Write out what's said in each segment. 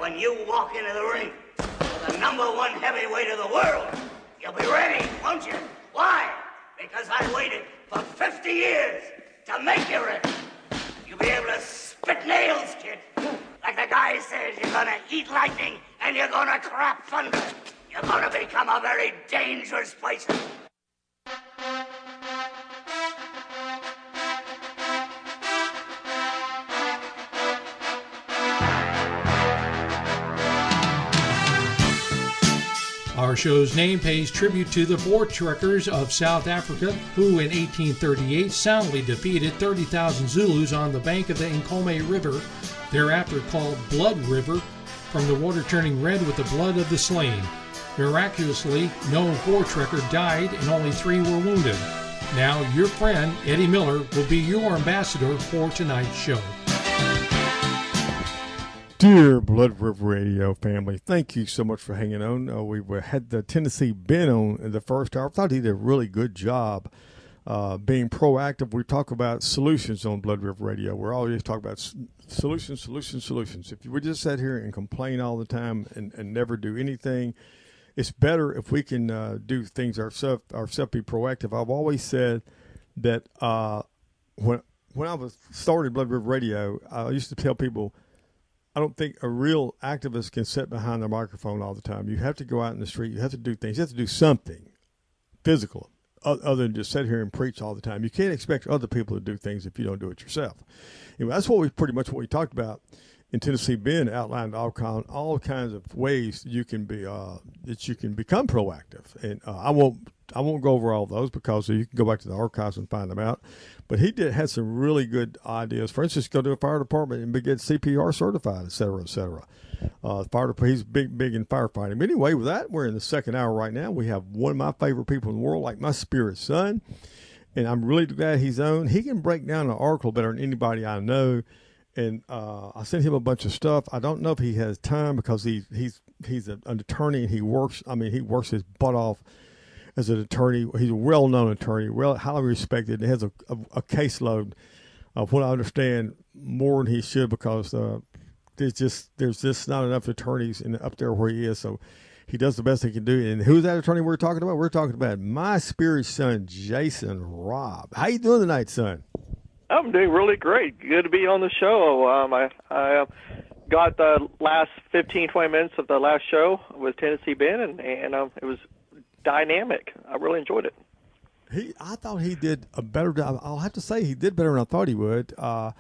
when you walk into the ring with the #1 heavyweight of the world, you'll be ready, won't you? Why? Because I waited for 50 years to make you ready. You'll be able to spit nails, kid. Like the guy says, you're gonna eat lightning and you're gonna crap thunder. You're gonna become a very dangerous person. Our show's name pays tribute to the Voortrekkers of South Africa, who in 1838 soundly defeated 30,000 Zulus on the bank of the Nkomo River, thereafter called Blood River, from the water turning red with the blood of the slain. Miraculously, no Voortrekker died and only 3 were wounded. Now, your friend, Eddie Miller, will be your ambassador for tonight's show. Dear Blood River Radio family, thank you so much for hanging on. We had the Tennessee Ben on in the first hour. I thought he did a really good job being proactive. We talk about solutions on Blood River Radio. We're always talking about solutions. If we just sit here and complain all the time and never do anything, it's better if we can do things ourselves, be proactive. I've always said that when I was started Blood River Radio, I used to tell people, I don't think a real activist can sit behind the microphone all the time. You have to go out in the street. You have to do things. You have to do something physical other than just sit here and preach all the time. You can't expect other people to do things if you don't do it yourself. Anyway, that's pretty much what we talked about in Tennessee. Ben outlined all kinds of ways you can be that you can become proactive, and I won't go over all those because you can go back to the archives and find them out. But he had some really good ideas. For instance, go to a fire department and get CPR certified, et cetera, et cetera. He's big in firefighting. But anyway, with that, we're in the second hour right now. We have one of my favorite people in the world, like my spirit son, and I'm really glad he's on. He can break down an article better than anybody I know. And I sent him a bunch of stuff. I don't know if he has time because he's an attorney and he works his butt off as an attorney. He's a well-known attorney, highly respected, and has a caseload of what I understand more than he should because there's just not enough attorneys up there where he is. So he does the best he can do. And who's that attorney we're talking about? We're talking about my spirit son, Jason Robb. How you doing tonight, son? I'm doing really great. Good to be on the show. I got the last 15, 20 minutes of the last show with Tennessee Ben, and it was dynamic. I really enjoyed it. I thought he did a better job. I'll have to say he did better than I thought he would.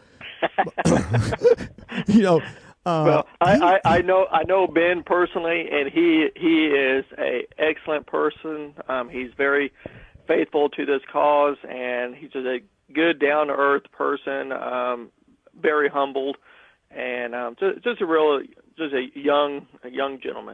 Well, I know Ben personally, and he is a excellent person. He's very faithful to this cause, and he's just a good, down-to-earth person, very humbled, and just a young gentleman.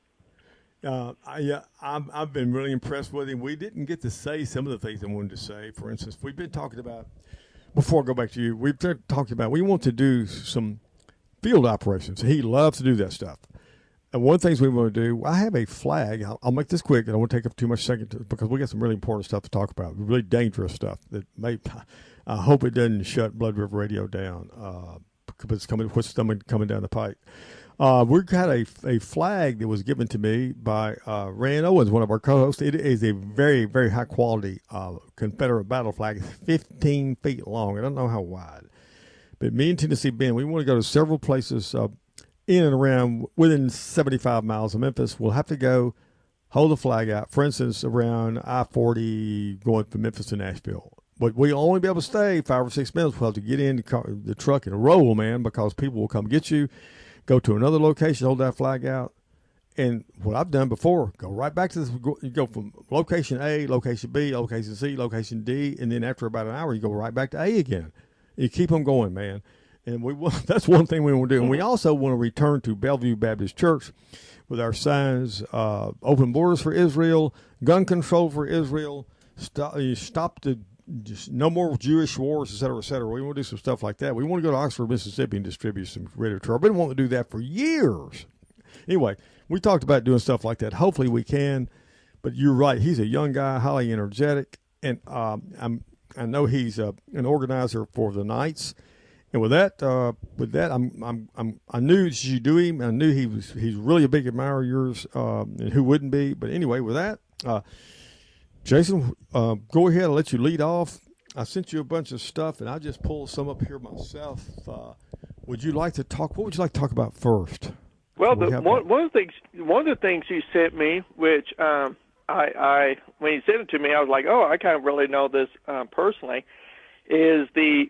I've been really impressed with him. We didn't get to say some of the things I wanted to say. For instance, we've been talking about, before I go back to you, we've been talking about we want to do some field operations. He loves to do that stuff. And one of the things we want to do, I have a flag. I'll make this quick. I don't want to take up too much second because we got some really important stuff to talk about, really dangerous stuff that I hope it doesn't shut Blood River Radio down because it's coming down the pike. We've got a flag that was given to me by Rand Owens, one of our co-hosts. It is a very, very high quality Confederate battle flag. It's 15 feet long. I don't know how wide. But me and Tennessee Ben, we want to go to several places in and around within 75 miles of Memphis. We'll have to go hold the flag out. For instance, around I-40 going from Memphis to Nashville. But we'll only be able to stay 5 or 6 minutes. We'll have to get in the truck and roll, man, because people will come get you. Go to another location, hold that flag out. And what I've done before, go right back to this. You go from location A, location B, location C, location D, and then after about an hour, you go right back to A again. You keep them going, man. And that's one thing we want to do. And we also want to return to Bellevue Baptist Church with our signs, open borders for Israel, gun control for Israel, stop the just no more Jewish wars, et cetera, et cetera. We want to do some stuff like that. We want to go to Oxford, Mississippi and distribute some literature. I've been wanting to do that for years. Anyway, we talked about doing stuff like that. Hopefully we can. But you're right. He's a young guy, highly energetic. And I know he's an organizer for the Knights. And with that, I knew you do him. I knew he's really a big admirer of yours, and who wouldn't be? But anyway, with that, Jason, go ahead. I'll let you lead off. I sent you a bunch of stuff, and I just pulled some up here myself. Would you like to talk? What would you like to talk about first? Well, one of the things you sent me, which I when you sent it to me, I was like, oh, I kind of really know this personally, is the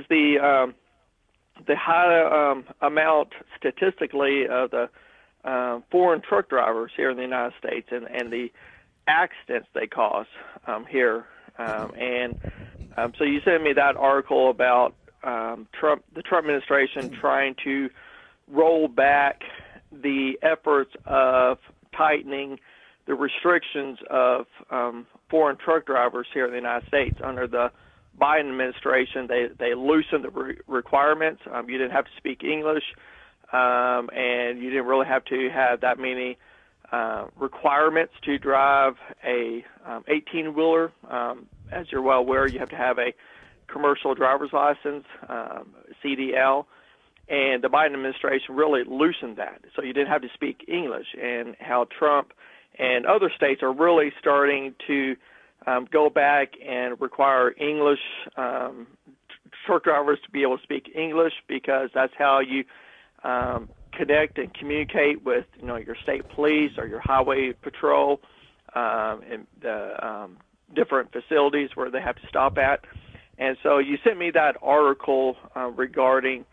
high amount statistically of the foreign truck drivers here in the United States and the accidents they cause here. So you sent me that article about the Trump administration trying to roll back the efforts of tightening the restrictions of foreign truck drivers here in the United States. Under the Biden administration, they loosened the requirements. You didn't have to speak English, and you didn't really have to have that many requirements to drive a 18-wheeler. As you're well aware, you have to have a commercial driver's license, CDL, and the Biden administration really loosened that. So you didn't have to speak English, and how Trump and other states are really starting to go back and require English truck drivers to be able to speak English, because that's how you connect and communicate with your state police or your highway patrol and the different facilities where they have to stop at. And so you sent me that article regarding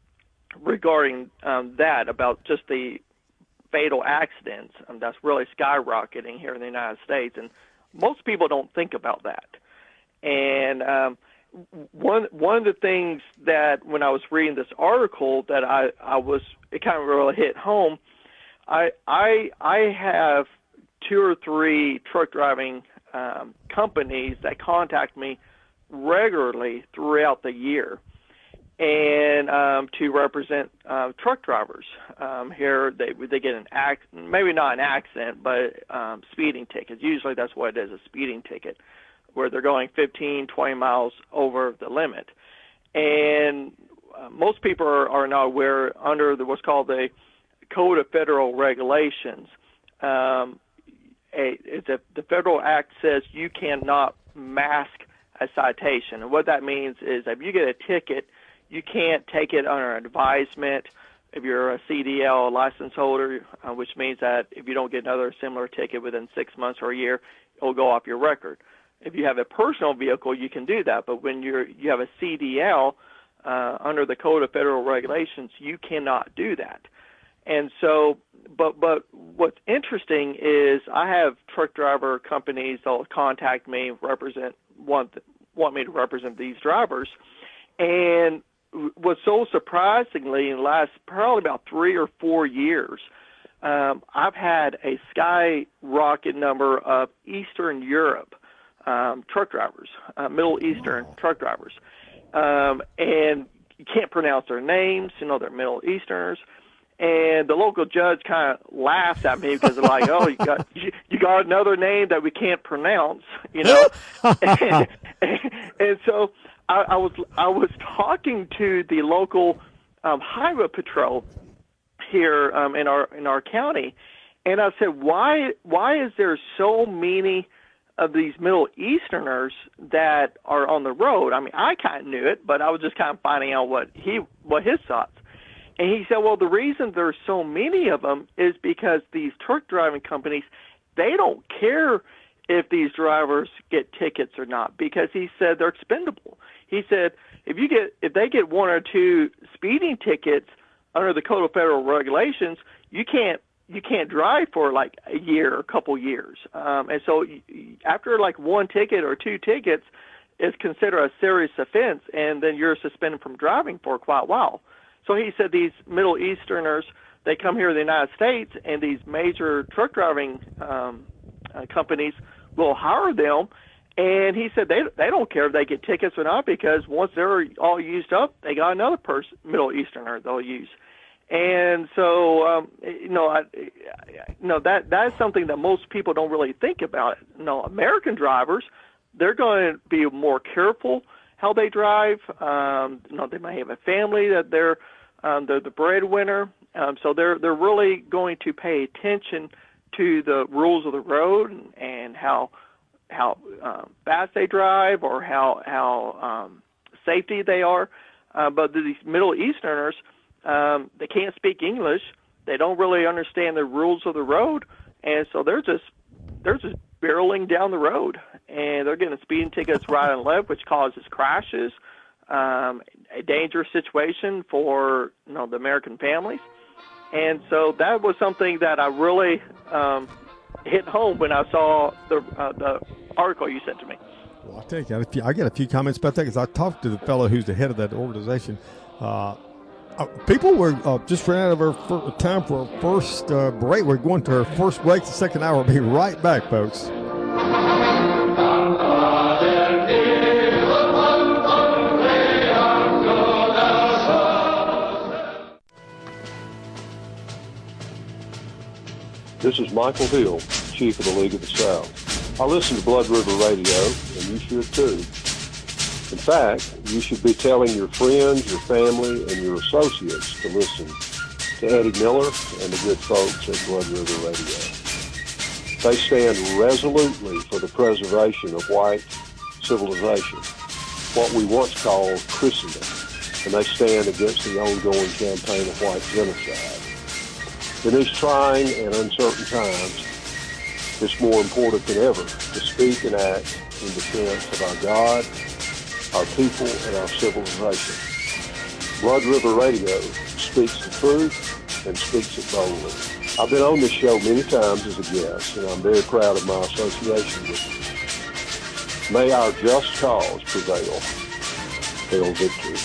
that, about just the fatal accidents that's really skyrocketing here in the United States, and most people don't think about that. And one of the things that when I was reading this article that it kind of really hit home. I have 2 or 3 truck driving companies that contact me regularly throughout the year, and to represent truck drivers here. They get maybe not an accident, but speeding tickets. Usually that's what it is, a speeding ticket, where they're going 15, 20 miles over the limit. And most people are not aware, under what's called the Code of Federal Regulations, the Federal Act says you cannot mask a citation. And what that means is if you get a ticket, you can't take it under advisement if you're a CDL license holder, which means that if you don't get another similar ticket within 6 months or a year, it'll go off your record. If you have a personal vehicle, you can do that. But when you have a CDL, under the Code of Federal Regulations, you cannot do that. And so, but what's interesting is I have truck driver companies that will contact me, want me to represent these drivers. And what's so surprisingly, in the last probably about 3 or 4 years, I've had a skyrocket number of Eastern Europe truck drivers, Middle Eastern truck drivers. And you can't pronounce their names, they're Middle Easterners. And the local judge kind of laughs at me because they're like, "Oh, you got another name that we can't pronounce," and so I was talking to the local highway patrol here in our county, and I said, "Why is there so many of these Middle Easterners that are on the road?" I mean, I kind of knew it, but I was just kind of finding out what his thoughts. And he said, well, the reason there's so many of them is because these truck driving companies, they don't care if these drivers get tickets or not, because he said they're expendable. He said if they get 1 or 2 speeding tickets under the Code of Federal Regulations, you can't drive for like a year or a couple years. And so after like 1 ticket or 2 tickets, it's considered a serious offense, and then you're suspended from driving for quite a while. So he said these Middle Easterners, they come here to the United States, and these major truck driving companies will hire them. And he said they don't care if they get tickets or not, because once they're all used up, they got another Middle Easterner they'll use. And so, that is something that most people don't really think about. American drivers, they're going to be more careful, how they drive. They may have a family that they're the breadwinner. So they're really going to pay attention to the rules of the road and how fast they drive or how safety they are. But these Middle Easterners, they can't speak English. They don't really understand the rules of the road, and so they're just barreling down the road, and they're getting speeding tickets right and left, which causes crashes, a dangerous situation for the American families. And so that was something that I really hit home when I saw the article you sent to me. Well, I'll tell you, I got a few comments about that because I talked to the fellow who's the head of that organization. People were just ran out of our time for our first break. We're going to our first break. The second hour. We'll be right back, folks. This is Michael Hill, Chief of the League of the South. I listen to Blood River Radio, and you should too. In fact, you should be telling your friends, your family, and your associates to listen to Eddie Miller and the good folks at Blood River Radio. They stand resolutely for the preservation of white civilization, what we once called Christendom, and they stand against the ongoing campaign of white genocide. In these trying and uncertain times, it's more important than ever to speak and act in defense of our God, our people, and our civilization. Blood River Radio speaks the truth and speaks it boldly. I've been on this show many times as a guest, and I'm very proud of my association with you. May our just cause prevail. Hail victory.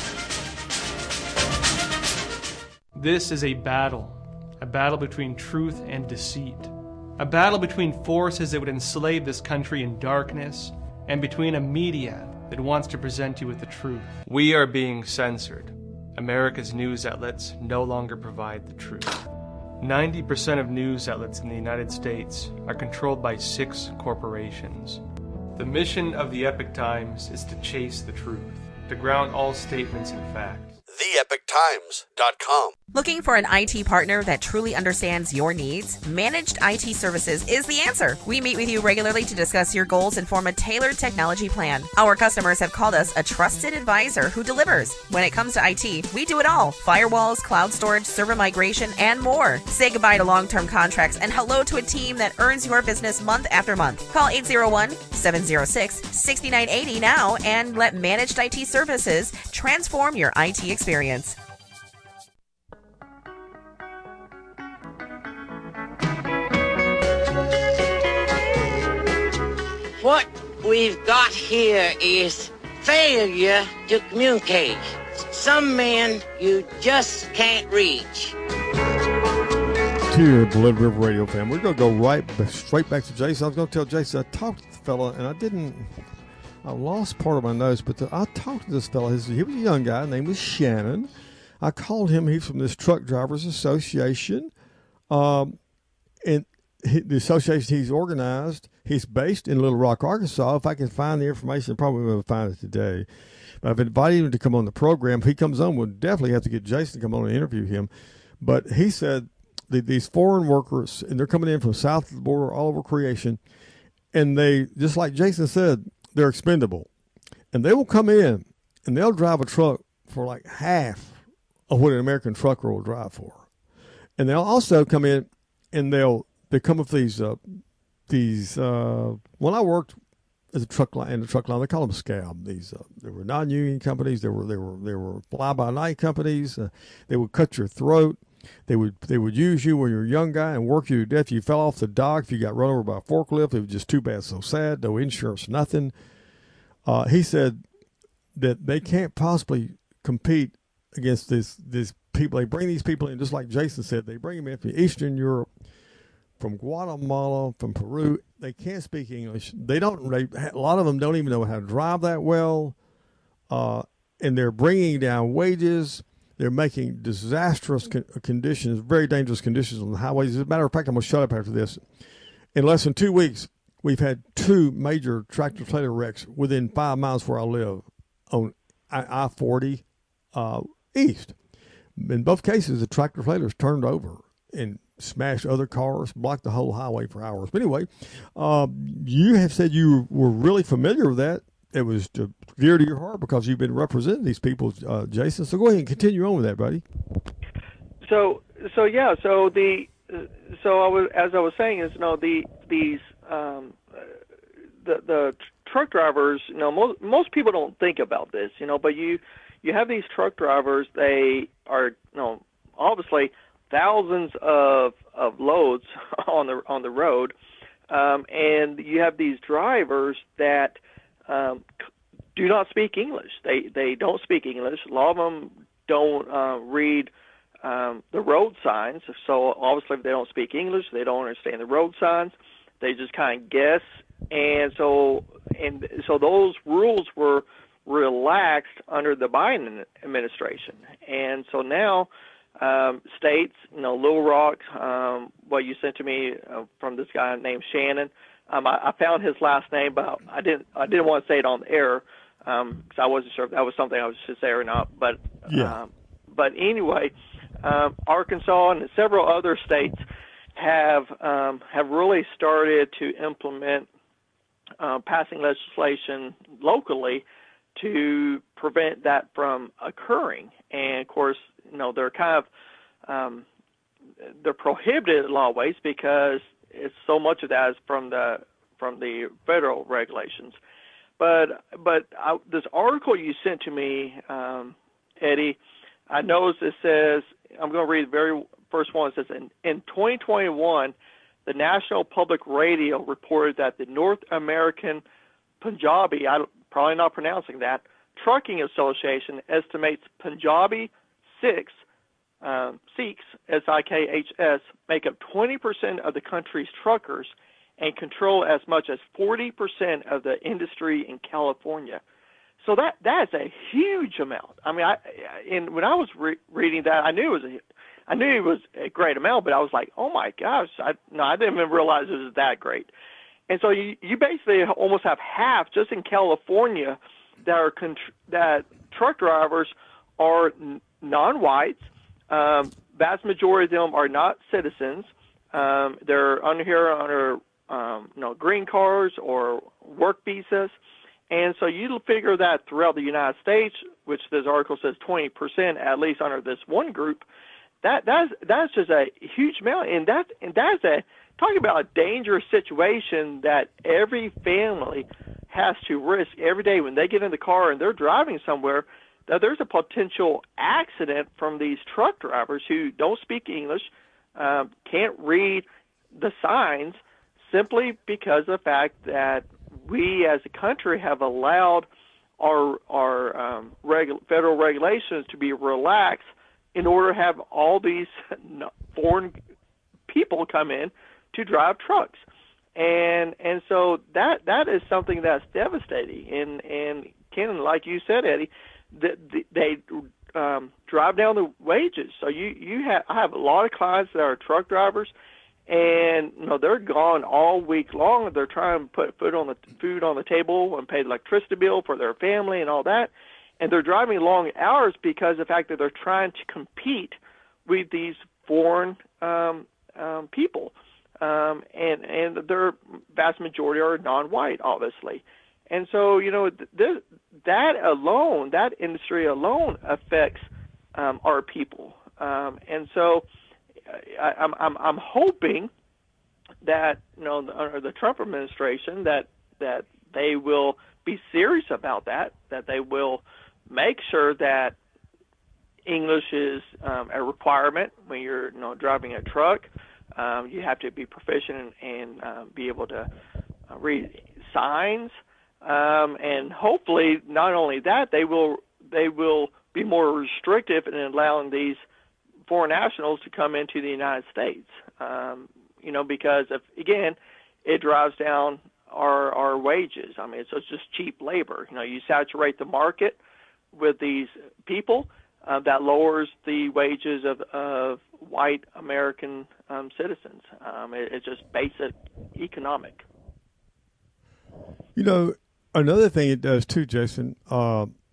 This is a battle between truth and deceit, a battle between forces that would enslave this country in darkness and between a media that wants to present you with the truth. We are being censored. America's news outlets no longer provide the truth. 90% of news outlets in the United States are controlled by 6 corporations. The mission of the Epoch Times is to chase the truth, to ground all statements in fact. TheEpochTimes.com. Looking for an IT partner that truly understands your needs? Managed IT Services is the answer. We meet with you regularly to discuss your goals and form a tailored technology plan. Our customers have called us a trusted advisor who delivers. When it comes to IT, we do it all. Firewalls, cloud storage, server migration, and more. Say goodbye to long-term contracts and hello to a team that earns your business month after month. Call 801-706-6980 now and let Managed IT Services transform your IT experience. What we've got here is failure to communicate. Some men you just can't reach. To your Blood River Radio family, we're going to go straight back to Jason. I was going to tell Jason, I talked to the fella, and I lost part of my notes, but I talked to this fella. He was a young guy. His name was Shannon. I called him. He's from this Truck Drivers Association. And the association he's organized, he's based in Little Rock, Arkansas. If I can find the information, I probably will find it today. But I've invited him to come on the program. If he comes on, we'll definitely have to get Jason to come on and interview him. But he said that these foreign workers, and they're coming in from south of the border all over creation, and they, just like Jason said, they're expendable. And they will come in, and they'll drive a truck for like half of what an American trucker will drive for. And they'll also come in, and they come with these when I worked as a truck line, they call them scab. They were non-union companies. They were fly-by-night companies. They would cut your throat. They would use you when you were a young guy and work you to death. You fell off the dock. If you got run over by a forklift, it was just too bad, so sad. No insurance, nothing. He said that they can't possibly compete against this people. They bring these people in, just like Jason said. They bring them in from Eastern Europe, from Guatemala, from Peru. They can't speak English. A lot of them don't even know how to drive that well. And they're bringing down wages. They're making disastrous conditions, very dangerous conditions on the highways. As a matter of fact, I'm going to shut up after this. In less than 2 weeks, we've had 2 major tractor-trailer wrecks within 5 miles where I live on I-40 east. In both cases, the tractor trailers turned over and smashed other cars, blocked the whole highway for hours. But anyway, you have said you were really familiar with that. It was dear to your heart because you've been representing these people, Jason. So go ahead and continue on with that, buddy. So I was saying is, the truck drivers, most people don't think about this, but you have these truck drivers. They are, obviously thousands of loads on the road, and you have these drivers that do not speak English. They don't speak English. A lot of them don't read the road signs. So obviously, if they don't speak English, they don't understand the road signs. They just kind of guess, and so those rules were relaxed under the Biden administration, and so now states, Little Rock, what you sent to me from this guy named Shannon. I found his last name, but I didn't want to say it on the air because I wasn't sure if that was something I was to say or not. But but anyway, Arkansas and several other states have really started to implement passing legislation locally to prevent that from occurring. And of course, they're kind of they're prohibited in a lot of ways because it's so much of that is from the federal regulations. But this article you sent to me, Eddie, I noticed it says, I'm going to read the very first one. It says, in 2021, the National Public Radio reported that the North American Punjabi, I'm probably not pronouncing that, Trucking Association estimates Punjabi Sikhs, S-I-K-H-S, make up 20% of the country's truckers and control as much as 40% of the industry in California. So that's a huge amount. I mean, when I was reading that, I knew it was a great amount, but I was like, oh my gosh, I didn't even realize it was that great. And so you basically almost have half just in California that truck drivers are non-whites. Vast majority of them are not citizens. They're under green cards or work visas. And so you figure that throughout the United States, which this article says 20%, at least under this one group, that's just a huge amount. And that's talking about a dangerous situation that every family has to risk every day when they get in the car and they're driving somewhere, that there's a potential accident from these truck drivers who don't speak English, can't read the signs, simply because of the fact that we as a country have allowed our federal regulations to be relaxed in order to have all these foreign people come in to drive trucks. And so that is something that's devastating. And Ken, like you said, Eddie, they drive down the wages. So I have a lot of clients that are truck drivers, and they're gone all week long. They're trying to put food on the table and pay the electricity bill for their family and all that. And they're driving long hours because of the fact that they're trying to compete with these foreign people. And their vast majority are non-white, obviously. And so, that industry alone affects our people. And so I'm hoping that, under the Trump administration, that they will be serious about that they will make sure that English is a requirement when you're driving a truck. You have to be proficient and be able to read signs. And hopefully, not only that, they will be more restrictive in allowing these foreign nationals to come into the United States. Because again, it drives down our wages. I mean, so it's just cheap labor. You saturate the market with these people, that lowers the wages of white American citizens. It's just basic economic. Another thing it does too, Jason,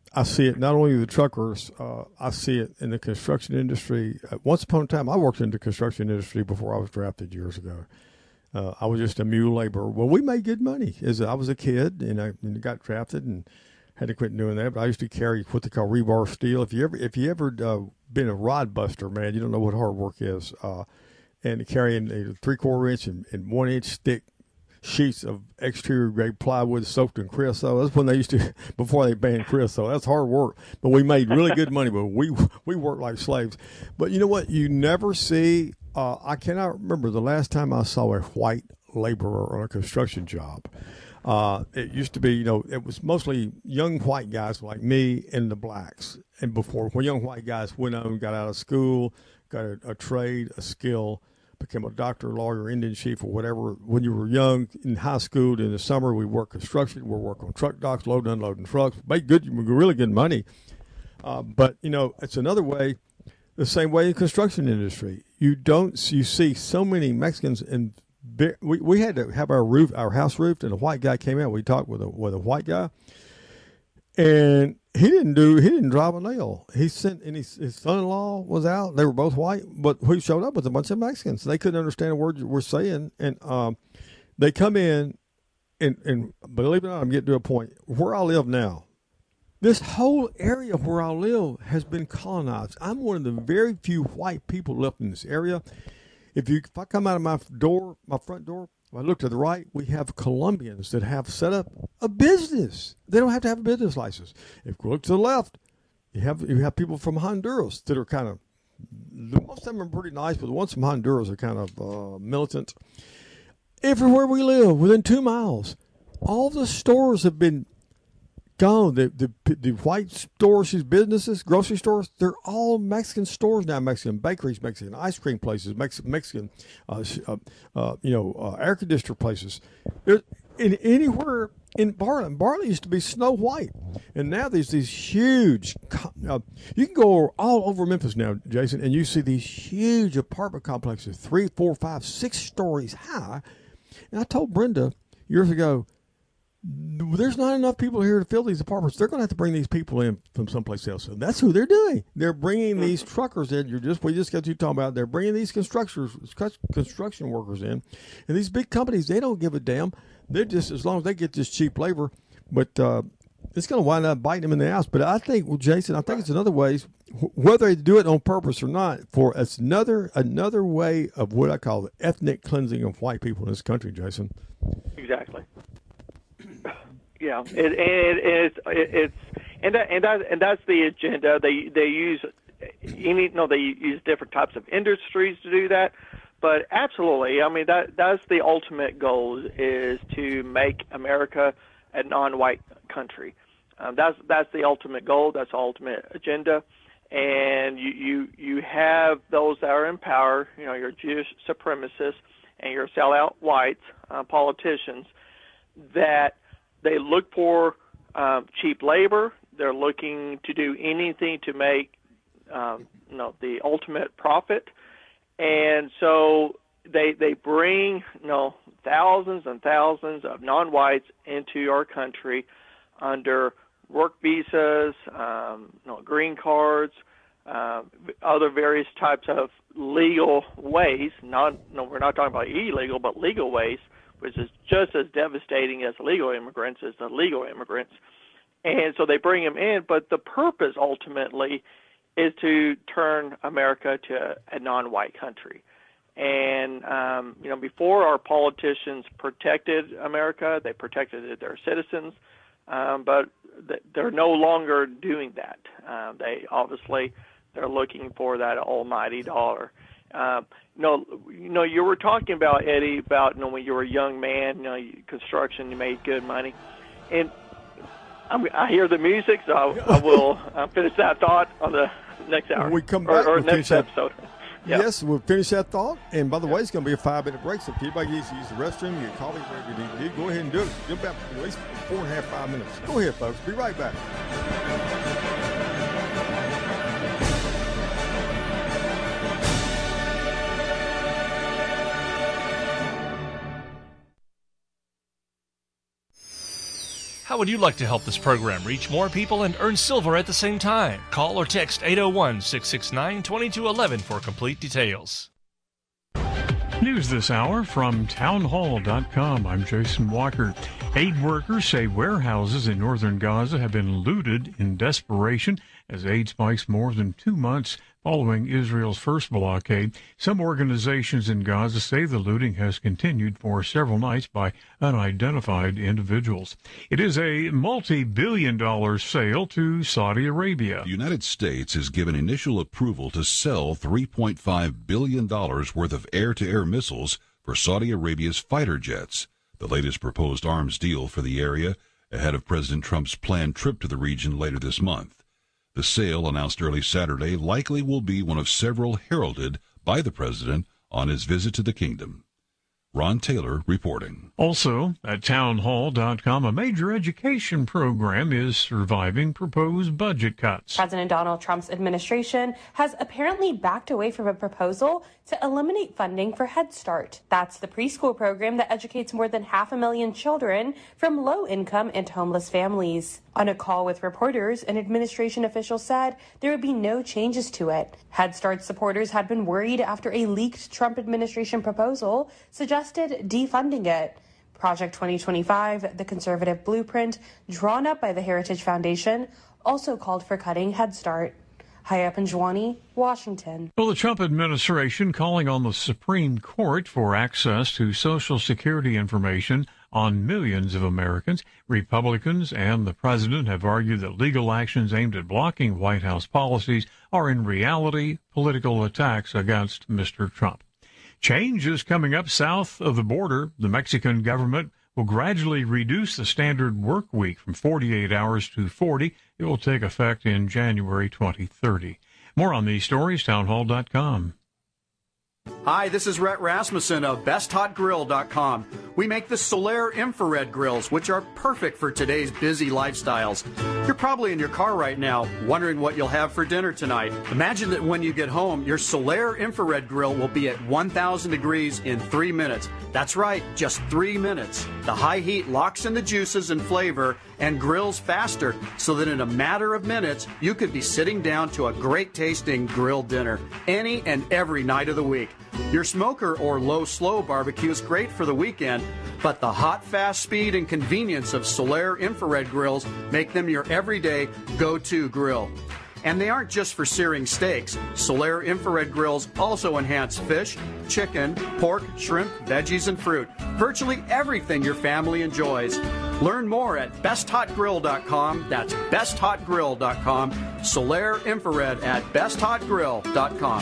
I see it not only the truckers, I see it in the construction industry. Once upon a time, I worked in the construction industry before I was drafted years ago. I was just a mule laborer. Well, we made good money. I was a kid, and I got drafted and had to quit doing that. But I used to carry what they call rebar steel. If you ever been a rod buster, man, you don't know what hard work is. And carrying a 3/4 inch and 1 inch thick sheets of exterior grade plywood soaked in creosote. That's when they used to, before they banned creosote. That's hard work, but we made really good money. But we worked like slaves. But you know what? You never see. I cannot remember the last time I saw a white laborer on a construction job. It used to be, it was mostly young white guys like me and the blacks. And before, when young white guys went on, got out of school, got a trade, a skill, became a doctor, lawyer, Indian chief, or whatever. When you were young in high school, in the summer, we worked construction. We'd work on truck docks, loading, unloading trucks, make really good money. But, it's another way, the same way in the construction industry. You see so many Mexicans, and we had to have our house roofed, and a white guy came out. We talked with a white guy, and he didn't drive a nail. He sent, and his son-in-law was out. They were both white, but who showed up was a bunch of Mexicans. They couldn't understand a word we're saying, and they come in, and believe it or not, I'm getting to a point where I live now. This whole area where I live has been colonized. I'm one of the very few white people left in this area. If I come out of my front door, if I look to the right, we have Colombians that have set up a business. They don't have to have a business license. If you look to the left, you have people from Honduras that are kind of, most of them are pretty nice, but the ones from Honduras are kind of militant. Everywhere we live, within 2 miles, all the stores have been gone. The white stores, these businesses, grocery stores, they're all Mexican stores now. Mexican bakeries, Mexican ice cream places, Mexican, air conditioner places. Anywhere in Bartlett. Bartlett used to be snow white, and now there's these huge. You can go all over Memphis now, Jason, and you see these huge apartment complexes, 3, 4, 5, 6 stories high. And I told Brenda years ago, there's not enough people here to fill these apartments. They're going to have to bring these people in from someplace else. And that's who they're doing. They're bringing these truckers in. We just got you talking about. They're bringing these construction workers in. And these big companies, they don't give a damn. They're just, as long as they get this cheap labor. But it's going to wind up biting them in the ass. But I think, Jason, it's another way, whether they do it on purpose or not, it's another way of what I call the ethnic cleansing of white people in this country, Jason. Exactly. Yeah, that's the agenda. They use they use different types of industries to do that, but absolutely, I mean that's the ultimate goal, is to make America a non-white country. That's the ultimate goal. That's the ultimate agenda, and you have those that are in power. Your Jewish supremacists and your sellout whites, politicians, that they look for cheap labor. They're looking to do anything to make the ultimate profit, and so they bring thousands and thousands of non-whites into our country under work visas, green cards, other various types of legal ways. We're not talking about illegal, but legal ways, which is just as devastating as illegal immigrants as the legal immigrants. And so they bring them in, but the purpose ultimately is to turn America to a non-white country. And, before our politicians protected America, they protected their citizens, but they're no longer doing that. They're looking for that almighty dollar. You were talking about, Eddie, about when you were a young man, construction, you made good money, and I hear the music, so I will finish that thought on the next hour. When we come back, or next episode. Yeah. Yes, we'll finish that thought. And by the way, it's going to be a 5-minute break. So if anybody needs to use the restroom, get coffee, whatever you need to do, go ahead and do it. Give about at least 4.5, 5 minutes. Go ahead, folks. Be right back. How would you like to help this program reach more people and earn silver at the same time? Call or text 801-669-2211 for complete details. News this hour from townhall.com. I'm Jason Walker. Aid workers say warehouses in northern Gaza have been looted in desperation as aid spikes more than 2 months following Israel's first blockade. Some organizations in Gaza say the looting has continued for several nights by unidentified individuals. It is a multi-billion-dollar sale to Saudi Arabia. The United States has given initial approval to sell $3.5 billion worth of air-to-air missiles for Saudi Arabia's fighter jets, the latest proposed arms deal for the area ahead of President Trump's planned trip to the region later this month. The sale, announced early Saturday, likely will be one of several heralded by the president on his visit to the kingdom. Ron Taylor reporting. Also, at townhall.com, a major education program is surviving proposed budget cuts. President Donald Trump's administration has apparently backed away from a proposal to eliminate funding for Head Start. That's the preschool program that educates more than 500,000 children from low-income and homeless families. On a call with reporters, an administration official said there would be no changes to it. Head Start supporters had been worried after a leaked Trump administration proposal suggested defunding it. Project 2025, the conservative blueprint drawn up by the Heritage Foundation, also called for cutting Head Start. Hayat Panjwani, Washington. Well, the Trump administration calling on the Supreme Court for access to Social Security information on millions of Americans. Republicans and the president have argued that legal actions aimed at blocking White House policies are in reality political attacks against Mr. Trump. Change is coming up south of the border. The Mexican government will gradually reduce the standard work week from 48 hours to 40. It will take effect in January 2030. More on these stories, townhall.com. Hi, this is Rhett Rasmussen of BestHotGrill.com. We make the Solaire infrared grills, which are perfect for today's busy lifestyles. You're probably in your car right now, wondering what you'll have for dinner tonight. Imagine that when you get home, your Solaire infrared grill will be at 1,000 degrees in 3 minutes. That's right, just 3 minutes. The high heat locks in the juices and flavor and grills faster, so that in a matter of minutes, you could be sitting down to a great-tasting grilled dinner any and every night of the week. Your smoker or low-slow barbecue is great for the weekend, but the hot, fast speed and convenience of Solaire infrared grills make them your everyday go-to grill. And they aren't just for searing steaks. Solaire infrared grills also enhance fish, chicken, pork, shrimp, veggies, and fruit. Virtually everything your family enjoys. Learn more at BestHotGrill.com. That's BestHotGrill.com. Solaire infrared at BestHotGrill.com.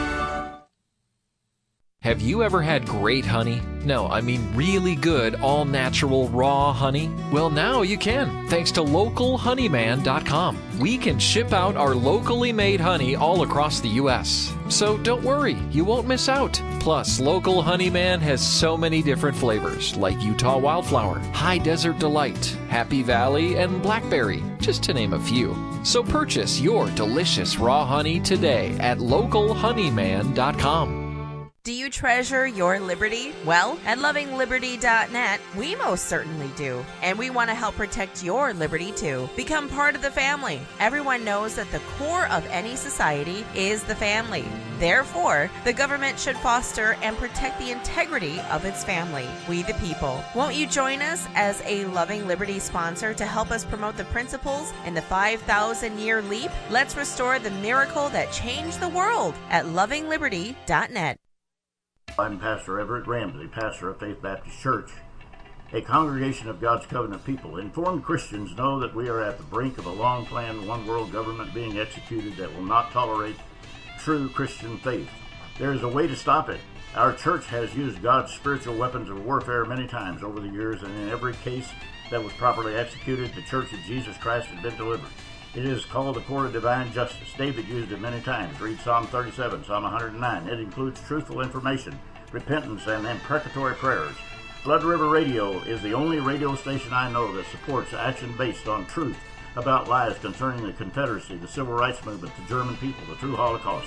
Have you ever had great honey? No, I mean really good, all-natural, raw honey? Well, now you can, thanks to LocalHoneyman.com. We can ship out our locally made honey all across the U.S. So don't worry, you won't miss out. Plus, Local Honeyman has so many different flavors, like Utah Wildflower, High Desert Delight, Happy Valley, and Blackberry, just to name a few. So purchase your delicious raw honey today at LocalHoneyman.com. Do you treasure your liberty? Well, at lovingliberty.net, we most certainly do. And we want to help protect your liberty too. Become part of the family. Everyone knows that the core of any society is the family. Therefore, the government should foster and protect the integrity of its family, we the people. Won't you join us as a Loving Liberty sponsor to help us promote the principles in the 5,000-year leap? Let's restore the miracle that changed the world at lovingliberty.net. I'm Pastor Everett Ramsey, pastor of Faith Baptist Church, a congregation of God's covenant people. Informed Christians know that we are at the brink of a long-planned one-world government being executed that will not tolerate true Christian faith. There is a way to stop it. Our church has used God's spiritual weapons of warfare many times over the years, and in every case that was properly executed, the Church of Jesus Christ has been delivered. It is called the court of divine justice. David used it many times. Read Psalm 37, Psalm 109. It includes truthful information, repentance, and imprecatory prayers. Blood River Radio is the only radio station I know that supports action based on truth about lies concerning the Confederacy, the Civil Rights Movement, the German people, the true Holocaust.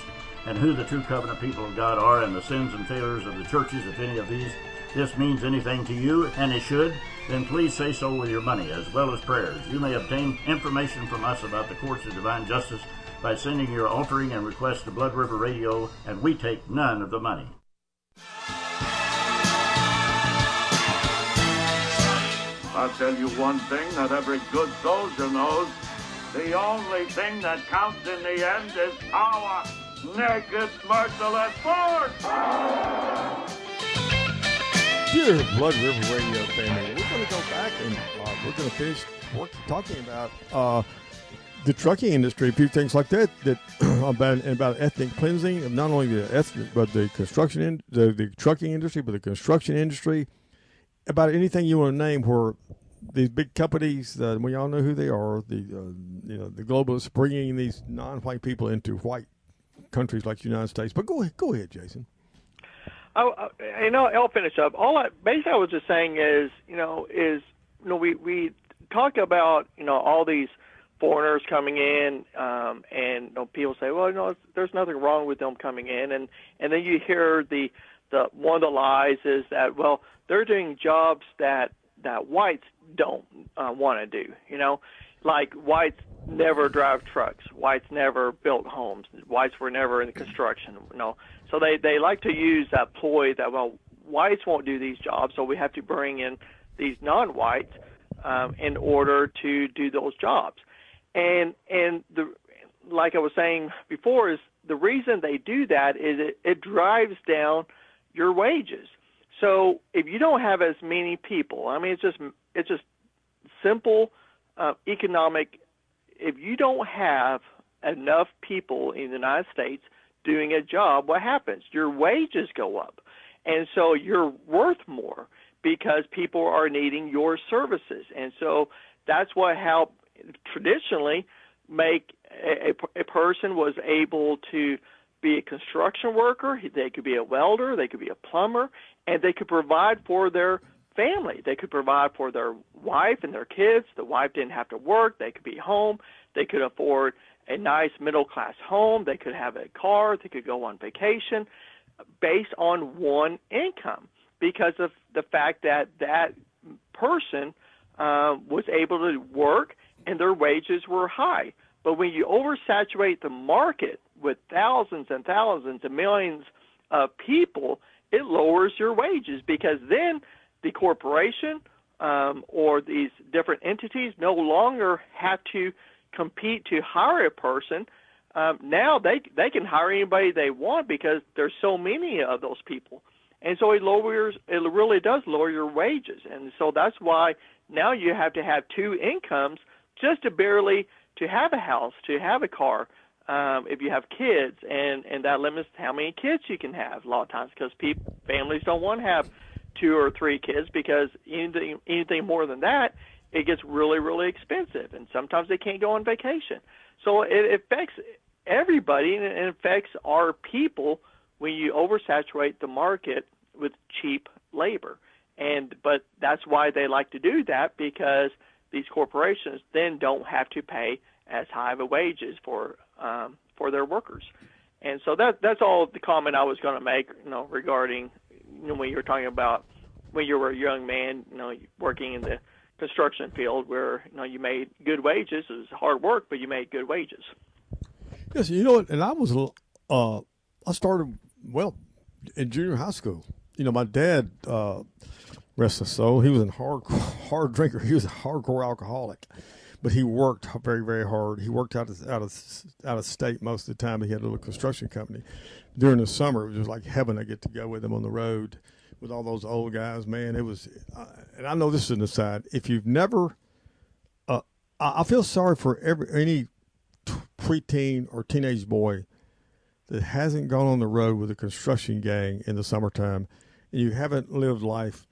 and who the true covenant people of God are and the sins and failures of the churches, if any of this means anything to you, and it should, then please say so with your money as well as prayers. You may obtain information from us about the courts of divine justice by sending your altering and request to Blood River Radio, and we take none of the money. I'll tell you one thing that every good soldier knows. The only thing that counts in the end is power. Naked, merciless force! Dear Blood River Radio family, we're going to go back and we're going to finish talking about the trucking industry, a few things like that about ethnic cleansing of not only the ethnic but the construction the trucking industry, but the construction industry. About anything you want to name where these big companies, we all know who they are, the globalists bringing these non-white people into white countries like the United States. But go ahead, Jason. I'll finish up. Basically I was just saying is we talk about all these foreigners coming in, and people say, well, there's nothing wrong with them coming in, and then you hear the one of the lies is that, well, they're doing jobs that whites don't want to do. Like whites never drive trucks, whites never built homes, whites were never in construction. So they like to use that ploy that, well, whites won't do these jobs, so we have to bring in these non-whites in order to do those jobs. And like I was saying before, is the reason they do that is it drives down your wages. So if you don't have as many people, I mean, it's just simple economic. If you don't have enough people in the United States doing a job, what happens? Your wages go up, and so you're worth more because people are needing your services, and so that's what helped traditionally make a person was able to be a construction worker. They could be a welder, they could be a plumber, and they could provide for their family. They could provide for their wife and their kids. The wife didn't have to work. They could be home. They could afford a nice middle-class home. They could have a car. They could go on vacation based on one income because of the fact that that person was able to work and their wages were high. But when you oversaturate the market with thousands and thousands and millions of people, it lowers your wages because then the corporation or these different entities no longer have to compete to hire a person. Now they can hire anybody they want because there's so many of those people. And so it really does lower your wages. And so that's why now you have to have two incomes just to barely to have a house, to have a car, if you have kids, and that limits how many kids you can have a lot of times because families don't want to have 2 or 3 kids because anything more than that, it gets really, really expensive, and sometimes they can't go on vacation. So it affects everybody, and it affects our people when you oversaturate the market with cheap labor. But that's why they like to do that because these corporations then don't have to pay as high of a wages for their workers. And so that's all the comment I was going to make, regarding when you were talking about when you were a young man, working in the construction field where you made good wages. It was hard work, but you made good wages. Yes, and I started in junior high school. My dad, rest his soul, he was a hard drinker. He was a hardcore alcoholic, but he worked very, very hard. He worked out of state most of the time. He had a little construction company. During the summer, it was just like heaven to get to go with him on the road with all those old guys. Man, it was. And I know this is an aside. If you've never, I feel sorry for any preteen or teenage boy that hasn't gone on the road with a construction gang in the summertime, and you haven't lived life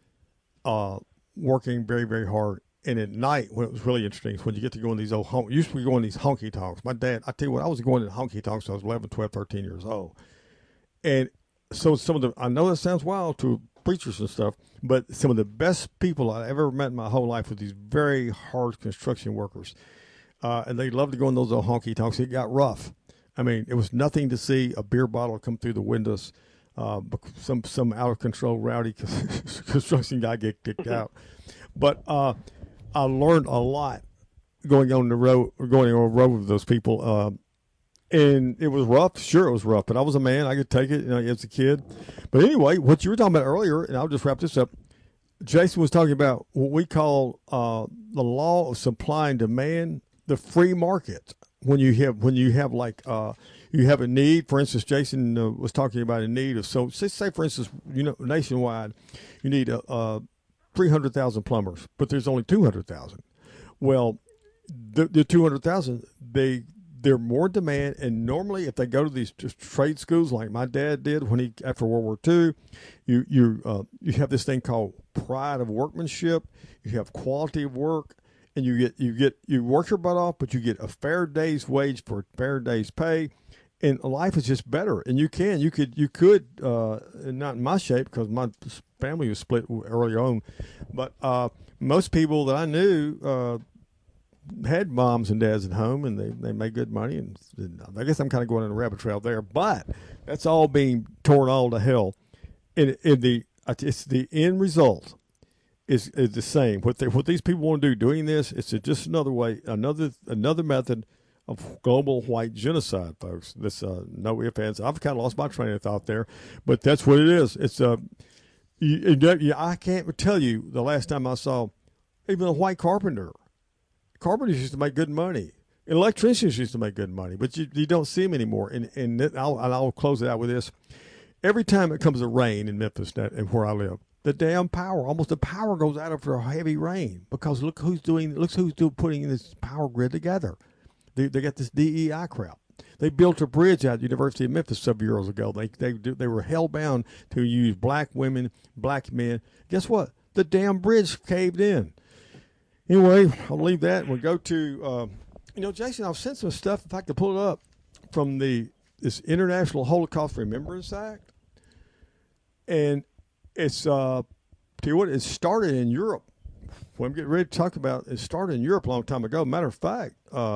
working very, very hard. And at night, when it was really interesting, when you get to go in these used to be going these honky tonks. My dad, I tell you what, I was going to honky tonks when I was 11, 12, 13 years old. And so I know that sounds wild to preachers and stuff, but some of the best people I ever met in my whole life were these very hard construction workers. And they loved to go in those old honky tonks. It got rough. I mean, it was nothing to see a beer bottle come through the windows. Some out of control rowdy construction guy get kicked out. But I learned a lot going on the road with those people. And it was rough. Sure, it was rough. But I was a man. I could take it, as a kid. But anyway, what you were talking about earlier, and I'll just wrap this up. Jason was talking about what we call the law of supply and demand, the free market. When you have like you have a need, for instance, Jason was talking about a need of, so say for instance, nationwide, you need 300,000 plumbers, but there's only 200,000. Well, the 200,000, they're more demand, and normally if they go to these trade schools like my dad did after World War II, you have this thing called pride of workmanship. You have quality of work, and you work your butt off, but you get a fair day's wage for a fair day's pay, and life is just better. And you could not in my shape because my family was split early on, but most people that I knew had moms and dads at home, and they made good money, and I guess I'm kind of going on a rabbit trail there, but that's all being torn all to hell. And it's the end result is the same. What these people want to do doing this, it's just another way, another method of global white genocide, folks. This no ifs, ands. I've kind of lost my train of thought there, but that's what it is. It's I can't tell you the last time I saw even a white carpenter. Carpenters used to make good money. Electricians used to make good money, but you don't see them anymore. And I'll close it out with this. Every time it comes to rain in Memphis and where I live, the damn power, almost the power goes out after a heavy rain, because look who's putting this power grid together. They got this DEI crap. They built a bridge out at the University of Memphis several years ago. They were hell-bound to use black women, black men. Guess what? The damn bridge caved in. Anyway, I'll leave that. We'll go to, Jason, I've sent some stuff, if I could pull it up, from this International Holocaust Remembrance Act. And it's, tell you what, it started in Europe. What I'm getting ready to talk about, it started in Europe a long time ago. Matter of fact,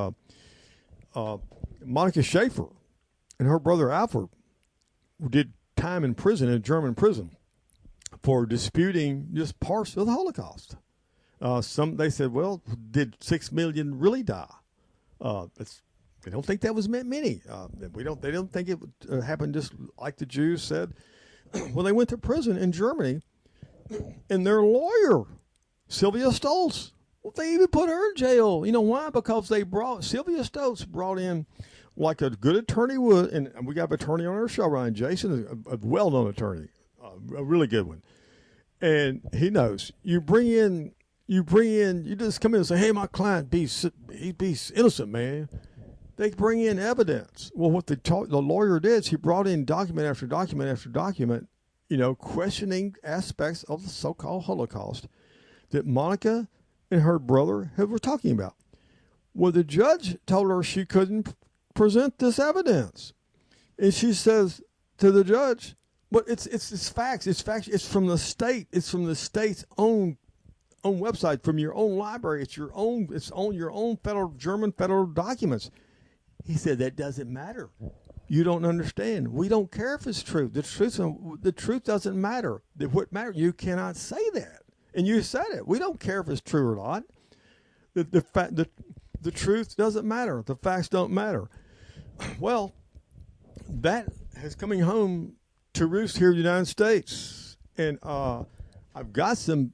Monica Schaefer and her brother Alfred did time in prison, in a German prison, for disputing just parts of the Holocaust. They said, well, did 6 million really die? They don't think that was many. They don't think it happened just like the Jews said. Well, they went to prison in Germany, and their lawyer, Sylvia Stoltz, they even put her in jail. You know why? Because Sylvia Stoltz brought in, like a good attorney would, and we got an attorney on our show, Ryan Jason, a well-known attorney, a really good one. And he knows. You just come in and say, hey, my client, he's innocent, man. They bring in evidence. Well, what the lawyer did is he brought in document after document after document, questioning aspects of the so-called Holocaust that Monica and her brother were talking about. Well, the judge told her she couldn't present this evidence. And she says to the judge, but it's facts. It's facts. It's from the state. It's from the state's own website, from your own library. It's your own German federal documents. He said, that doesn't matter. You don't understand. We don't care if it's true. The truth doesn't matter. What matters, you cannot say that. And you said it. We don't care if it's true or not. The truth doesn't matter. The facts don't matter. Well, that is coming home to roost here in the United States. And I've got some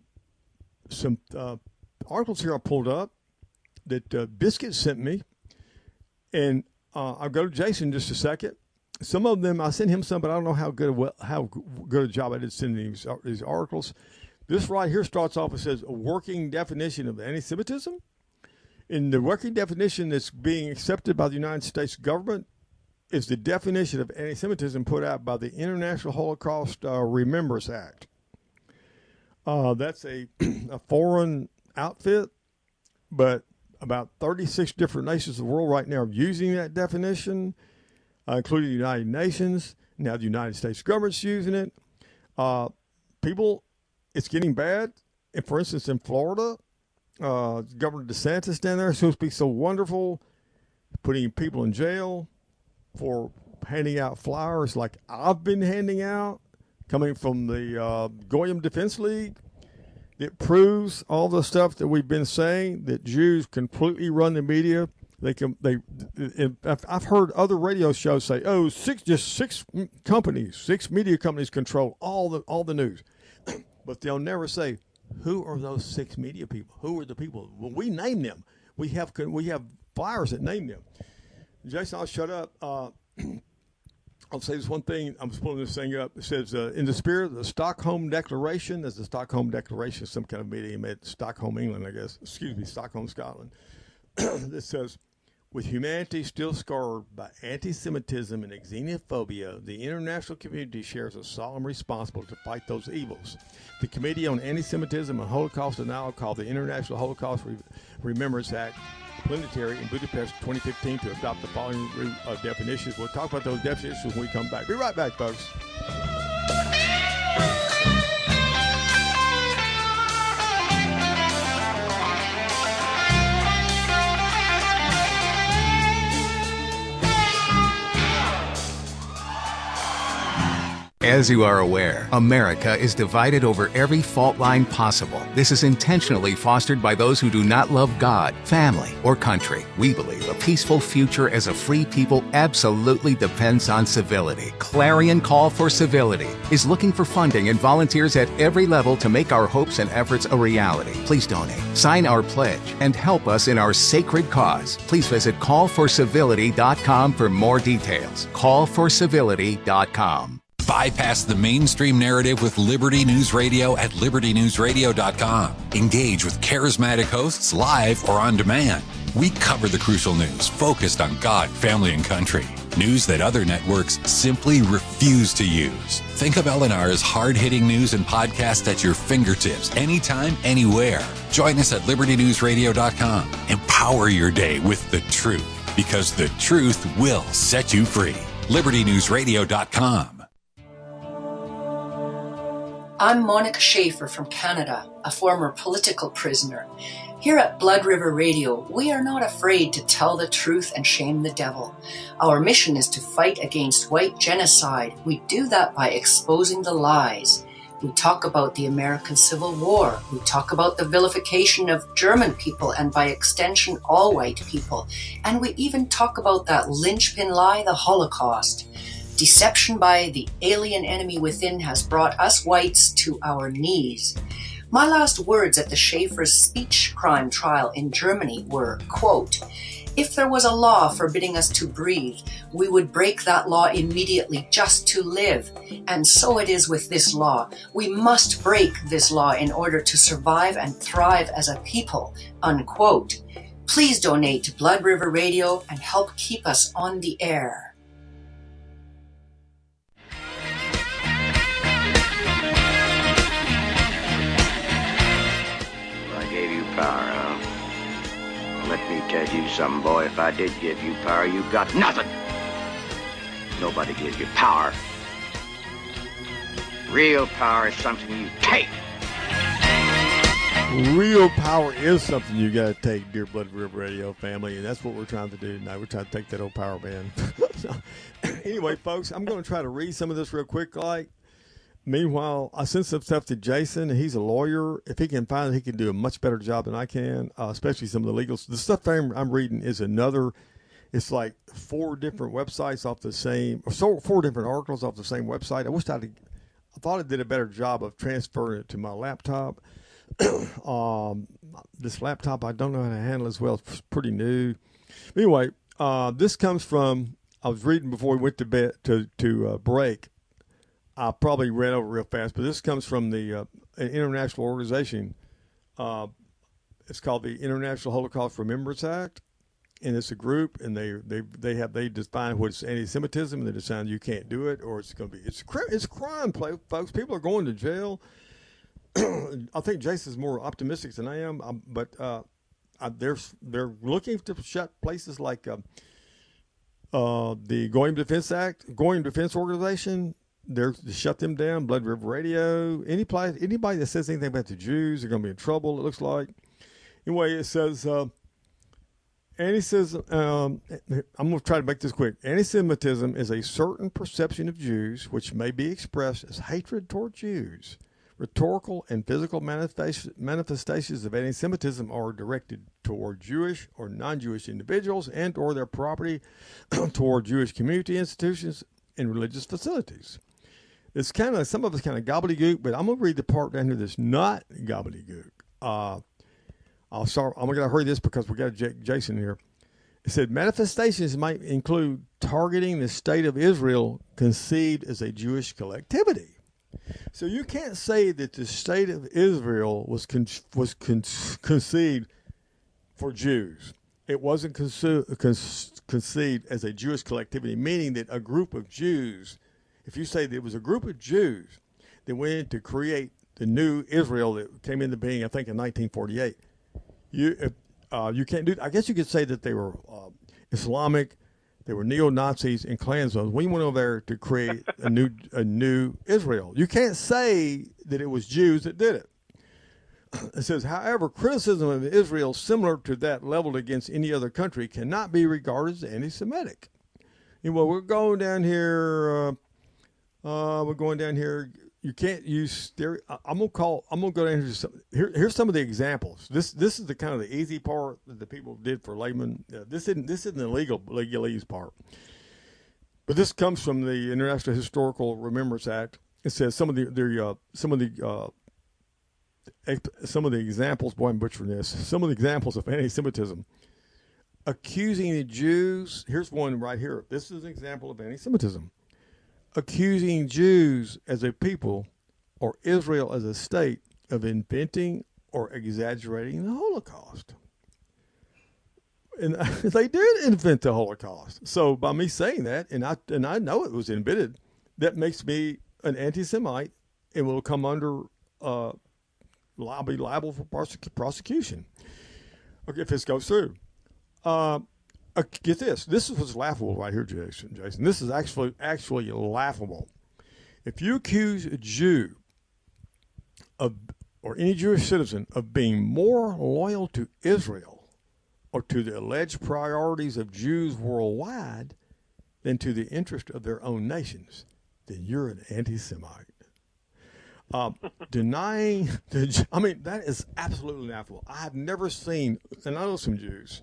articles here I pulled up that Biscuit sent me, and I'll go to Jason in just a second. Some of them, I sent him some, but I don't know how good a job I did sending these articles. This right here starts off, it says, a working definition of anti-Semitism. And the working definition that's being accepted by the United States government is the definition of anti-Semitism put out by the International Holocaust Remembrance Act. That's a foreign outfit, but about 36 different nations of the world right now are using that definition, including the United Nations. Now the United States government's using it. It's getting bad. And for instance, in Florida, Governor DeSantis down there is supposed to be so wonderful, putting people in jail. for handing out flyers like I've been handing out, coming from the Goyim Defense League, that proves all the stuff that we've been saying, that Jews completely run the media. I've heard other radio shows say, six media companies control all the news. But they'll never say, who are those 6 media people? Who are the people? Well, we name them. We have flyers that name them. Jason, I'll shut up. I'll say this one thing. I'm just pulling this thing up. It says, in the spirit of the Stockholm Declaration, there's the Stockholm Declaration, some kind of meeting at Stockholm, England, I guess. Excuse me, Stockholm, Scotland. This says, with humanity still scarred by anti-Semitism and xenophobia, the international community shares a solemn responsibility to fight those evils. The Committee on Anti-Semitism and Holocaust Denial, called the International Holocaust Remembrance Act, plenary in Budapest 2015 to adopt the following definitions. We'll talk about those definitions when we come back. Be right back, folks. As you are aware, America is divided over every fault line possible. This is intentionally fostered by those who do not love God, family, or country. We believe a peaceful future as a free people absolutely depends on civility. Clarion Call for Civility is looking for funding and volunteers at every level to make our hopes and efforts a reality. Please donate, sign our pledge, and help us in our sacred cause. Please visit callforcivility.com for more details. Callforcivility.com. Bypass the mainstream narrative with Liberty News Radio at libertynewsradio.com. Engage with charismatic hosts live or on demand. We cover the crucial news focused on God, family, and country. News that other networks simply refuse to use. Think of LNR's hard-hitting news and podcast at your fingertips, anytime, anywhere. Join us at libertynewsradio.com. Empower your day with the truth, because the truth will set you free. libertynewsradio.com. I'm Monica Schaefer from Canada, a former political prisoner. Here at Blood River Radio, we are not afraid to tell the truth and shame the devil. Our mission is to fight against white genocide. We do that by exposing the lies. We talk about the American Civil War. We talk about the vilification of German people and by extension all white people. And we even talk about that linchpin lie, the Holocaust. Deception by the alien enemy within has brought us whites to our knees. My last words at the Schaefer's speech crime trial in Germany were, quote, "If there was a law forbidding us to breathe, we would break that law immediately just to live. And so it is with this law. We must break this law in order to survive and thrive as a people," unquote. Please donate to Blood River Radio and help keep us on the air. Power, huh? Let me tell you something, boy. If I did give you power, you got nothing. Nobody gives you power. Real power is something you take. Real power is something you got to take, dear Blood River Radio family, and that's what we're trying to do tonight. We're trying to take that old power band. So, anyway, folks, I'm going to try to read some of this real quick, Meanwhile, I sent some stuff to Jason. He's a lawyer. If he can find it, he can do a much better job than I can, especially some of the legal. The stuff I'm reading is it's like 4 different websites off the same, or 4 different articles off the same website. I thought I did a better job of transferring it to my laptop. This laptop, I don't know how to handle as well. It's pretty new. Anyway, this comes from, I was reading before we went to bed to break. I probably ran over real fast, but this comes from the an international organization. It's called the International Holocaust Remembrance Act, and it's a group, and they define what's anti-Semitism, and they decide you can't do it, or it's going to be it's crime, folks. People are going to jail. I think Jason's more optimistic than I am, but they're looking to shut places like the Goyim Defense Organization. They're to shut them down. Blood River Radio. Anybody that says anything about the Jews are going to be in trouble, it looks like. Anyway, it says, Anti-Semitism, I'm going to try to make this quick. Anti-Semitism is a certain perception of Jews which may be expressed as hatred toward Jews. Rhetorical and physical manifestations of anti-Semitism are directed toward Jewish or non-Jewish individuals and or their property, toward Jewish community institutions and religious facilities. It's kind of, some of it's kind of gobbledygook, but I'm going to read the part down here that's not gobbledygook. I'm going to hurry this because we got Jason here. It said manifestations might include targeting the state of Israel conceived as a Jewish collectivity. So you can't say that the state of Israel was conceived for Jews. It wasn't conceived as a Jewish collectivity, meaning that a group of Jews, if you say that it was a group of Jews that went to create the new Israel that came into being, I think, in 1948, you can't do. I guess you could say that they were Islamic, they were neo-Nazis and Klansmen. We went over there to create a new Israel. You can't say that it was Jews that did it. It says, however, criticism of Israel similar to that leveled against any other country cannot be regarded as anti-Semitic. Well, we're going down here. You can't use I'm gonna go down here. Here's some of the examples. This is the kind of the easy part that the people did for laymen. This isn't the legalese part, but this comes from the International Historical Remembrance Act. It says some of the examples. Boy, I'm butchering this. Some of the examples of anti-Semitism. Accusing the Jews. Here's one right here. This is an example of anti-Semitism. Accusing Jews as a people or Israel as a state of inventing or exaggerating the Holocaust. And they did invent the Holocaust. So by me saying that, and I know it was invented, that makes me an anti-Semite and will come under, I'll be liable for prosecution. Okay, if this goes through. Get this. This is what's laughable right here, Jason. This is actually laughable. If you accuse a Jew or any Jewish citizen of being more loyal to Israel or to the alleged priorities of Jews worldwide than to the interest of their own nations, then you're an anti-Semite. Denying that is absolutely laughable. I have never seen, and I know some Jews.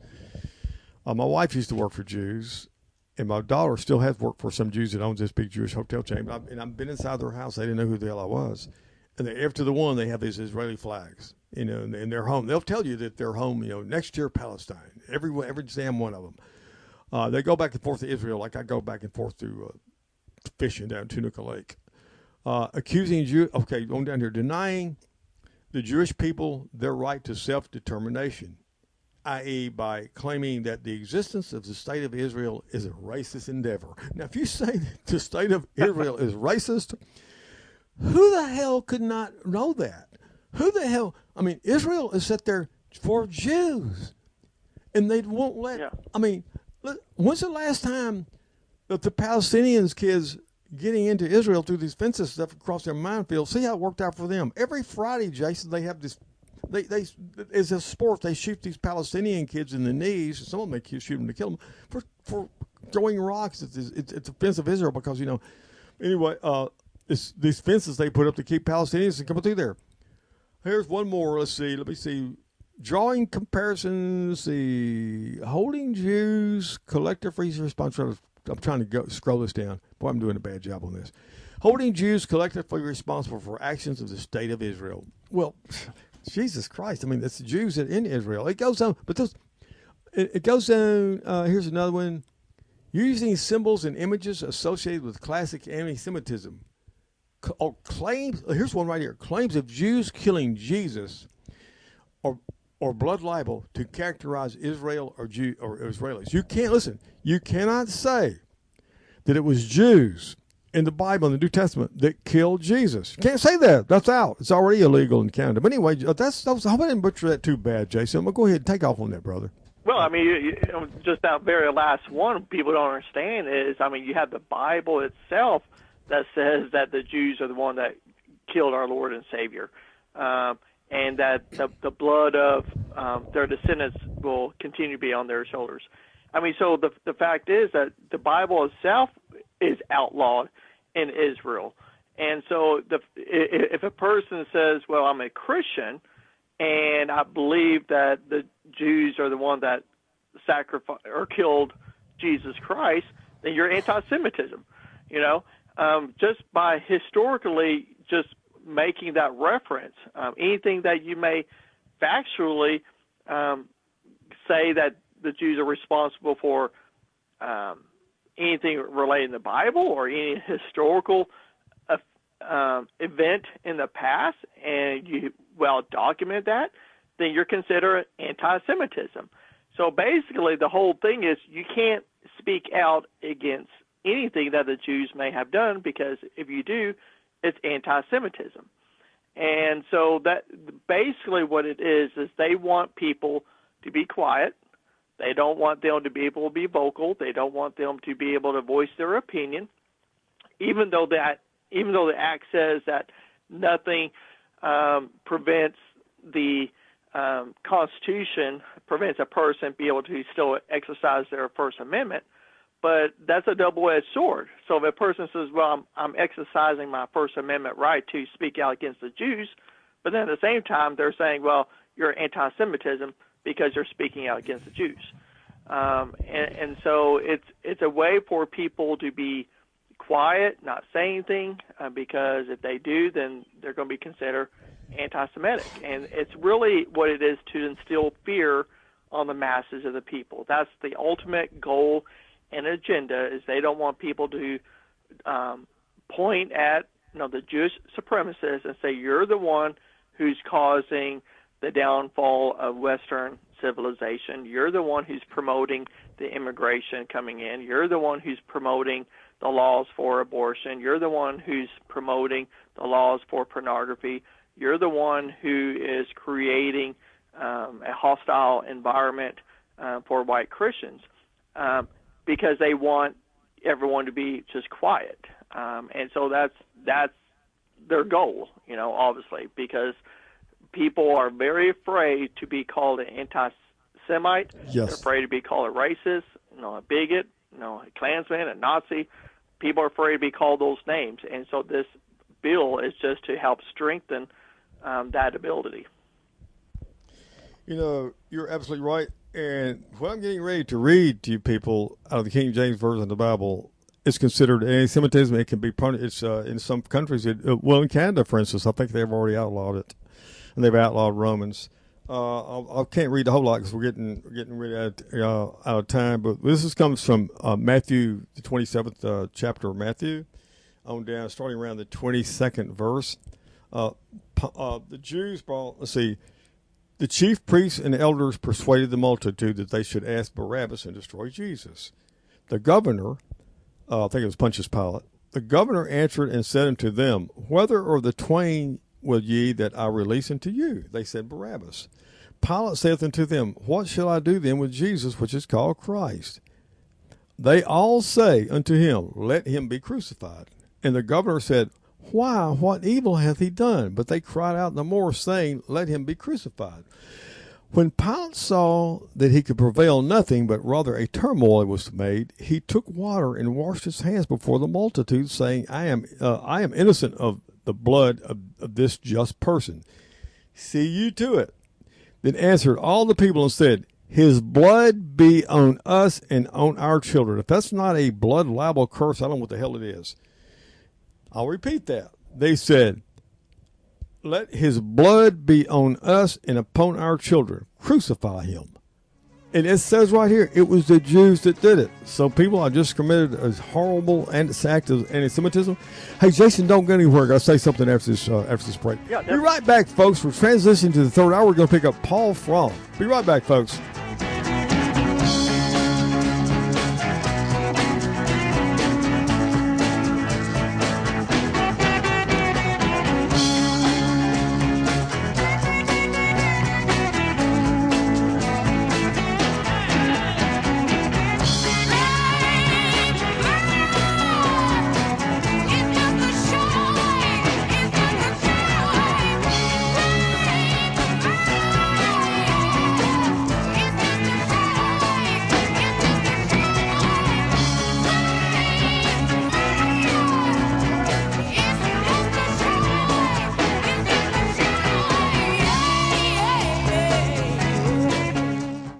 My wife used to work for Jews, and my daughter still has worked for some Jews that owns this big Jewish hotel chain. And I've been inside their house. They didn't know who the hell I was. And every to the one, they have these Israeli flags, in their home. They'll tell you that their home, next year, Palestine. Every damn one of them. They go back and forth to Israel like I go back and forth to fishing down Tunica Lake. Accusing Jews, going down here, denying the Jewish people their right to self-determination, i.e. by claiming that the existence of the state of Israel is a racist endeavor. Now, if you say that the state of Israel is racist, who the hell could not know that? Who the hell? Israel is set there for Jews, and they won't let. Yeah. When's the last time that the Palestinians kids getting into Israel through these fences stuff across their minefield? See how it worked out for them. Every Friday, Jason, they have this. They as a sport, they shoot these Palestinian kids in the knees. Some of them they shoot them to kill them for throwing rocks. It's a fence of Israel because Anyway, these fences they put up to keep Palestinians from coming through there. Here's one more. Let me see. Drawing comparisons. The holding Jews collectively responsible. I'm trying to scroll this down. Boy, I'm doing a bad job on this. Holding Jews collectively responsible for actions of the state of Israel. Well. Jesus Christ! It's the Jews in Israel. It goes on, but it goes on. Here's another one: using symbols and images associated with classic anti-Semitism. Claims. Here's one right here: claims of Jews killing Jesus, or blood libel to characterize Israel or Israelis. You can't listen. You cannot say that it was Jews in the Bible, in the New Testament, that killed Jesus. You can't say that. That's out. It's already illegal in Canada. But anyway, I hope I didn't butcher that too bad, Jason. Well, go ahead and take off on that, brother. Well, just that very last one, people don't understand is, you have the Bible itself that says that the Jews are the one that killed our Lord and Savior. and that the blood of their descendants will continue to be on their shoulders. I mean, so the fact is that the Bible itself is outlawed in Israel. And so if a person says, well, I'm a Christian, and I believe that the Jews are the one that sacrificed or killed Jesus Christ, then you're anti-Semitism. You know, just by historically just making that reference, anything that you may factually say that the Jews are responsible for anything related to the Bible or any historical event in the past, and you well document that, then you're considered anti-Semitism. So basically the whole thing is you can't speak out against anything that the Jews may have done, because if you do, it's anti-Semitism. And so that basically what it is they want people to be quiet. They don't want them to be able to be vocal. They don't want them to be able to voice their opinion, even though the Act says that nothing prevents the Constitution prevents a person be able to still exercise their First Amendment. But that's a double-edged sword. So if a person says, well, I'm exercising my First Amendment right to speak out against the Jews, but then at the same time they're saying, well, you're anti-Semitism because you're speaking out against the Jews. And so it's a way for people to be quiet, not say anything, because if they do, then they're going to be considered anti-Semitic. And it's really what it is to instill fear on the masses of the people. That's the ultimate goal and agenda, is they don't want people to point at the Jewish supremacists and say, you're the one who's causing the downfall of Western civilization. You're the one who's promoting the immigration coming in. You're the one who's promoting the laws for abortion. You're the one who's promoting the laws for pornography. You're the one who is creating a hostile environment for white Christians, because they want everyone to be just quiet. And so that's their goal, obviously, because people are very afraid to be called an anti-Semite. Yes. They're afraid to be called a racist, a bigot, a Klansman, a Nazi. People are afraid to be called those names. And so this bill is just to help strengthen that ability. You're absolutely right. And what I'm getting ready to read to you people out of the King James Version of the Bible is considered anti-Semitism. It can be punished. It's in some countries. In Canada, for instance, I think they've already outlawed it, and they've outlawed Romans. I can't read the whole lot because we're getting really out of time. But this comes from Matthew, the 27th chapter of Matthew, on down, starting around the 22nd verse. The Jews brought. Let's see. The chief priests and elders persuaded the multitude that they should ask Barabbas and destroy Jesus. The governor, I think it was Pontius Pilate, the governor answered and said unto them, whether or the twain will ye that I release unto you? They said, Barabbas. Pilate saith unto them, what shall I do then with Jesus, which is called Christ? They all say unto him, let him be crucified. And the governor said, why, what evil hath he done? But they cried out the more, saying, let him be crucified. When Pilate saw that he could prevail nothing, but rather a turmoil was made, he took water and washed his hands before the multitude, saying, I am innocent of the blood of this just person. See you to it. Then answered all the people and said, his blood be on us and on our children. If that's not a blood libel curse, I don't know what the hell it is. I'll repeat that. They said, let his blood be on us and upon our children. Crucify him. And it says right here, it was the Jews that did it. So people are just committed a horrible act of anti-Semitism. Hey, Jason, don't go anywhere. I got to say something after this break. Yeah, be right back, folks. We're transitioning to the third hour. We're going to pick up Paul Fromm. Be right back, folks.